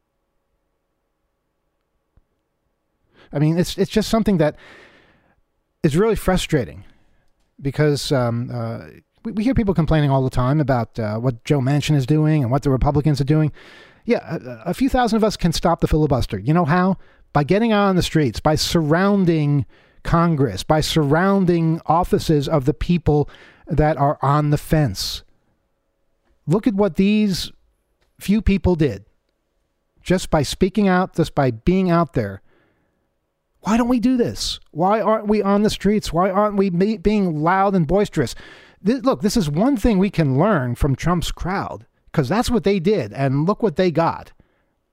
I mean, it's just something that is really frustrating because we hear people complaining all the time about what Joe Manchin is doing and what the Republicans are doing. Yeah, a few thousand of us can stop the filibuster. You know how? By getting out on the streets, by surrounding Congress, by surrounding offices of the people that are on the fence. Look at what these few people did. Just by speaking out, just by being out there. Why don't we do this? Why aren't we on the streets? Why aren't we being loud and boisterous? Look, this is one thing we can learn from Trump's crowd, because that's what they did, and look what they got.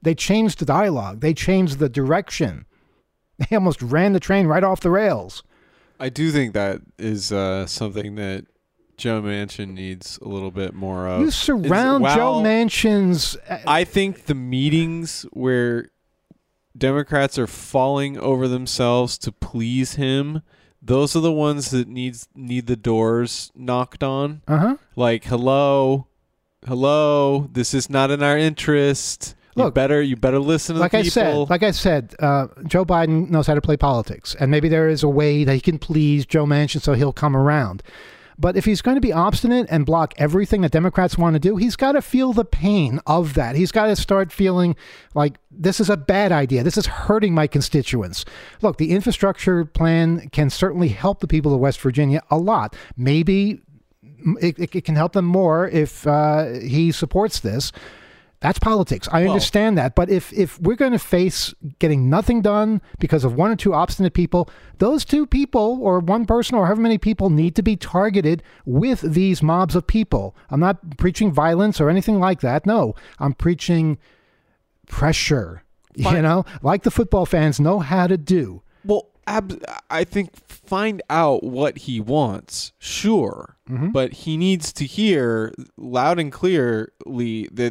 They changed the dialogue. They changed the direction. They almost ran the train right off the rails. I do think that is something that Joe Manchin needs a little bit more of. You surround Joe Manchin's... I think the meetings where Democrats are falling over themselves to please him, those are the ones that need the doors knocked on. Uh-huh. Like, hello, this is not in our interest. Look, you better listen to the people. Like I said, Joe Biden knows how to play politics, and maybe there is a way that he can please Joe Manchin so he'll come around. But if he's going to be obstinate and block everything that Democrats want to do, he's got to feel the pain of that. He's got to start feeling like this is a bad idea. This is hurting my constituents. Look, the infrastructure plan can certainly help the people of West Virginia a lot. Maybe it can help them more if he supports this. That's politics. I understand that. But if we're going to face getting nothing done because of one or two obstinate people, those two people or one person or however many people need to be targeted with these mobs of people. I'm not preaching violence or anything like that. No, I'm preaching pressure, like the football fans know how to do. Well, I think find out what he wants, sure, but he needs to hear loud and clearly that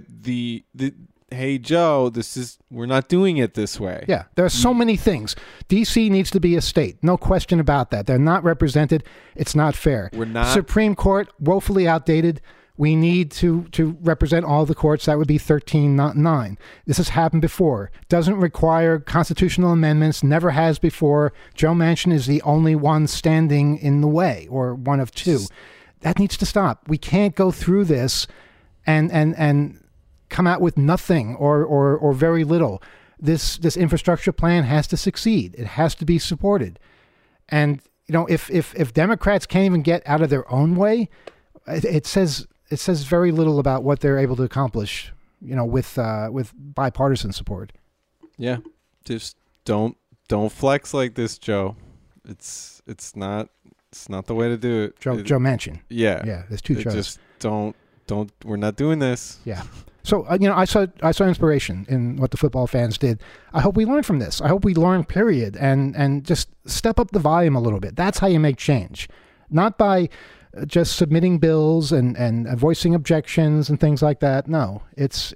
hey Joe, we're not doing it this way. Yeah, there are so many things. DC needs to be a state, no question about that. They're not represented. It's not fair. We're not. Supreme Court woefully outdated. We need to represent all the courts. That would be 13, not 9. This has happened before. Doesn't require constitutional amendments. Never has before. Joe Manchin is the only one standing in the way, or one of two. That needs to stop. We can't go through this and come out with nothing or very little. This infrastructure plan has to succeed. It has to be supported. And if Democrats can't even get out of their own way, it says very little about what they're able to accomplish, with bipartisan support. Yeah, just don't flex like this, Joe. It's not the way to do it. Joe Manchin. Yeah. There's two shows. Just don't. We're not doing this. Yeah. So I saw inspiration in what the football fans did. I hope we learn from this. I hope we learn, period, and just step up the volume a little bit. That's how you make change, not by just submitting bills and voicing objections and things like that. No, it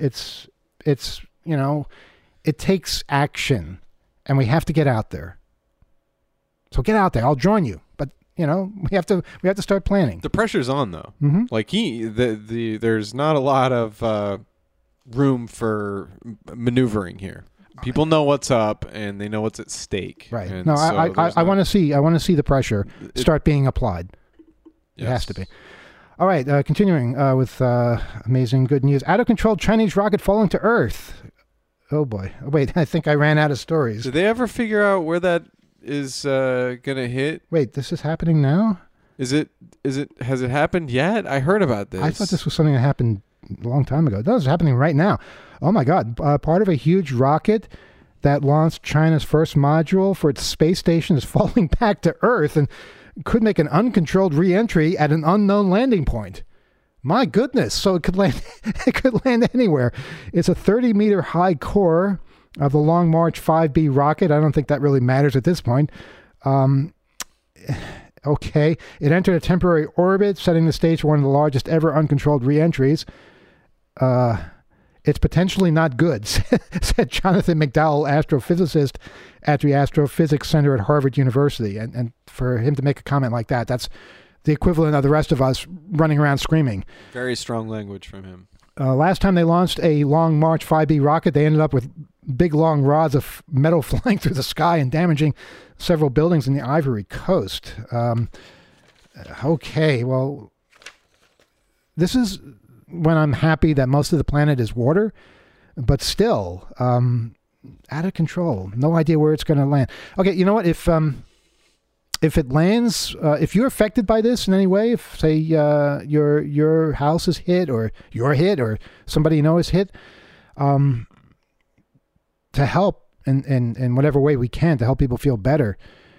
takes action, and we have to get out there. So get out there. I'll join you, but we have to start planning. The pressure's on though. Mm-hmm. Like there's not a lot of room for maneuvering here. People know what's up and they know what's at stake. Right. And no, I want to see the pressure start being applied. It has to be. All right, continuing with amazing good news. Out-of-control Chinese rocket falling to Earth. Oh, boy. Oh, wait, I think I ran out of stories. Did they ever figure out where that is going to hit? Wait, this is happening now? Has it happened yet? I heard about this. I thought this was something that happened a long time ago. No, it's happening right now. Oh, my God. Part of a huge rocket that launched China's first module for its space station is falling back to Earth and could make an uncontrolled re-entry at an unknown landing point. My goodness. So it could land anywhere. It's a 30-meter high core of the Long March 5B rocket. I don't think that really matters at this point. Okay. It entered a temporary orbit, setting the stage for one of the largest ever uncontrolled re-entries. It's potentially not good, said Jonathan McDowell, astrophysicist at the Astrophysics Center at Harvard University. And for him to make a comment like that, that's the equivalent of the rest of us running around screaming. Very strong language from him. Last time they launched a Long March 5B rocket, they ended up with big, long rods of metal flying through the sky and damaging several buildings in the Ivory Coast. Okay, well, this is when I'm happy that most of the planet is water, but still out of control. No idea where it's going to land. Okay, you know what? If it lands, if you're affected by this in any way, if say your house is hit or you're hit or somebody you know is hit, to help in whatever way we can to help people feel better,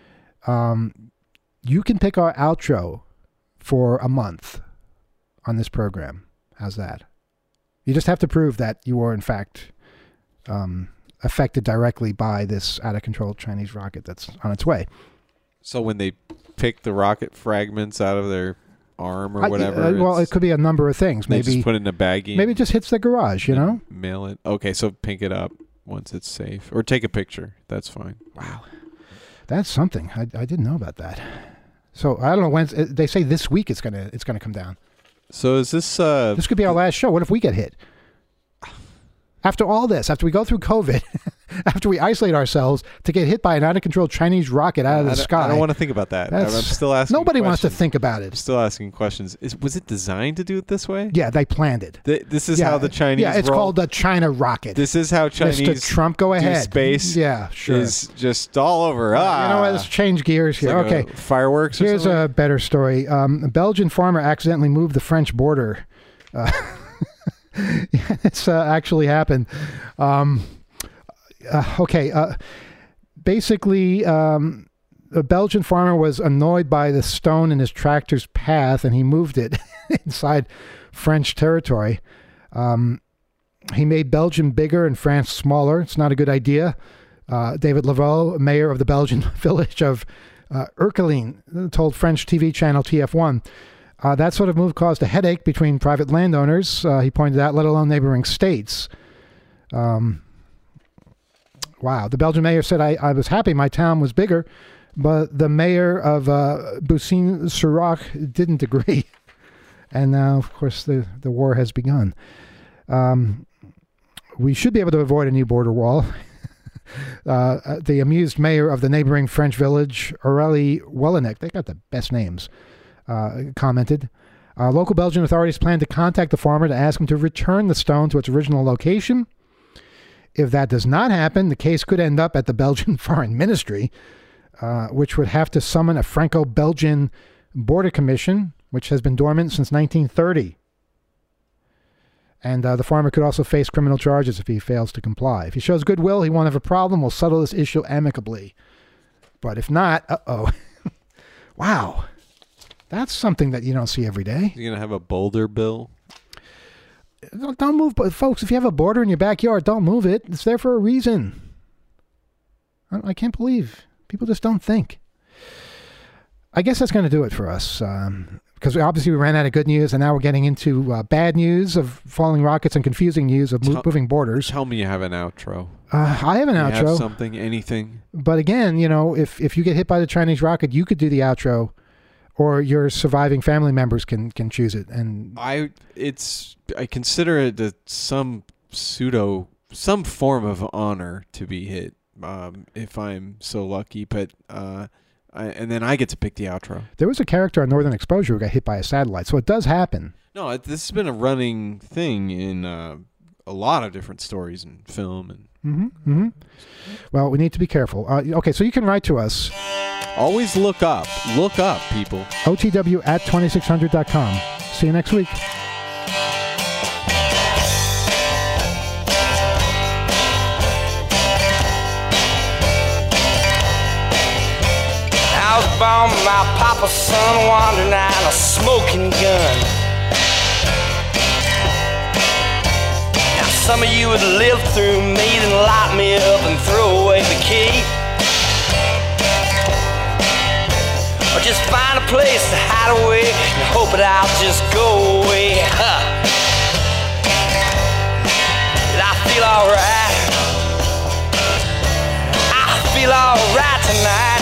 you can pick our outro for a month on this program. How's that? You just have to prove that you are, in fact, affected directly by this out-of-control Chinese rocket that's on its way. So when they pick the rocket fragments out of their arm or whatever? Well, it could be a number of things. Maybe just put it in a baggie. Maybe it just hits the garage, you know? Mail it. Okay, so pick it up once it's safe. Or take a picture. That's fine. Wow. That's something. I didn't know about that. So I don't know when they say this week it's gonna come down. So is this this could be our last show. What if we get hit? After all this, after we go through COVID, after we isolate ourselves to get hit by an out-of-control Chinese rocket out of the sky. I don't want to think about that. I'm still asking Nobody questions. wants to think about it. I'm still asking questions. Was it designed to do it this way? Yeah, they planned it. This is how the Chinese Yeah, it's roll. called the China rocket. This is how Chinese Mr. Trump, go ahead. Space yeah, sure. is just all over. You know what? Let's change gears here. Like okay. Fireworks or Here's something? a better story. A Belgian farmer accidentally moved the French border. It's actually happened. Basically, a Belgian farmer was annoyed by the stone in his tractor's path, and he moved it inside French territory. He made Belgium bigger and France smaller. It's not a good idea. David Laveau, mayor of the Belgian village of Erkeline, told French TV channel TF1. That sort of move caused a headache between private landowners, he pointed out, let alone neighboring states. Wow. The Belgian mayor said, I was happy my town was bigger, but the mayor of Bussy-sur-Roch didn't agree. And now, of course, the war has begun. We should be able to avoid a new border wall. The amused mayor of the neighboring French village, Aurélie Wellenec, they got the best names, commented. Local Belgian authorities plan to contact the farmer to ask him to return the stone to its original location. If that does not happen, the case could end up at the Belgian Foreign Ministry, which would have to summon a Franco-Belgian border commission, which has been dormant since 1930. And the farmer could also face criminal charges if he fails to comply. If he shows goodwill, he won't have a problem. We'll settle this issue amicably. But if not, wow. That's something that you don't see every day. You're going to have a boulder bill? Don't move. Folks, if you have a border in your backyard, don't move it. It's there for a reason. I can't believe people just don't think. I guess that's going to do it for us. Because obviously we ran out of good news, and now we're getting into bad news of falling rockets and confusing news of moving borders. Tell me you have an outro. I have an outro. You have something, anything. But again, if you get hit by the Chinese rocket, you could do the outro, or your surviving family members can choose it. And I consider it some form of honor to be hit, if I'm so lucky. But and then I get to pick the outro. There was a character on Northern Exposure who got hit by a satellite, so it does happen. No, this has been a running thing in a lot of different stories and film. And Well, we need to be careful. Okay, so you can write to us. Always look up. Look up, people. OTW@2600.com. See you next week. I was born with my papa's son, wandering out a smoking gun. Now some of you would live through me, then lock me up and throw away the key. Or just find a place to hide away and hope it I'll just go away. Did I feel alright? I feel alright tonight.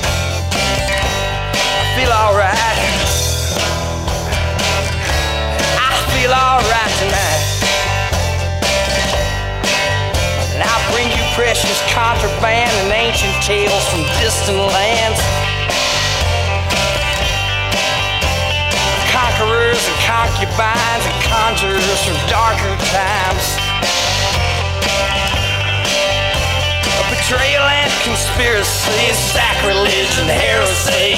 I feel alright. I feel alright tonight. And I'll bring you precious contraband and ancient tales from distant lands. Conquerors and concubines and conjurers from darker times. A betrayal and conspiracy, sacrilege and heresy.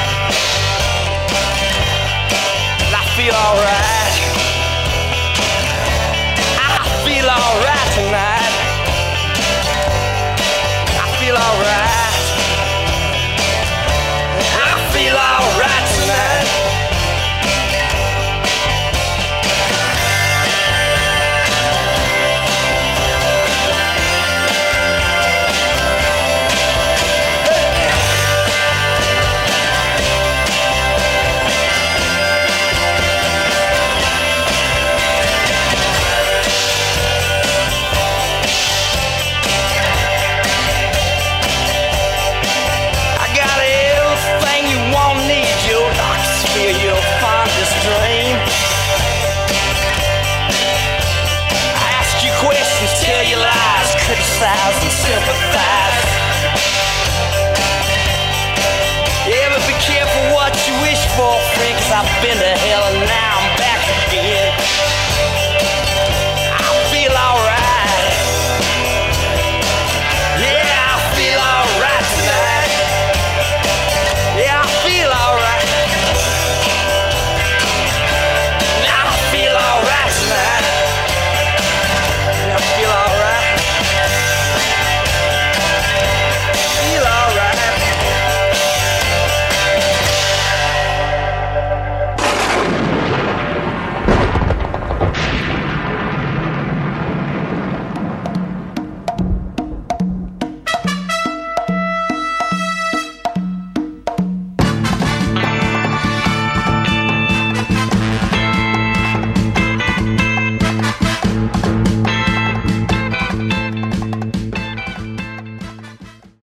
And I feel alright. I feel alright tonight. I feel alright. I feel alright tonight. sympathize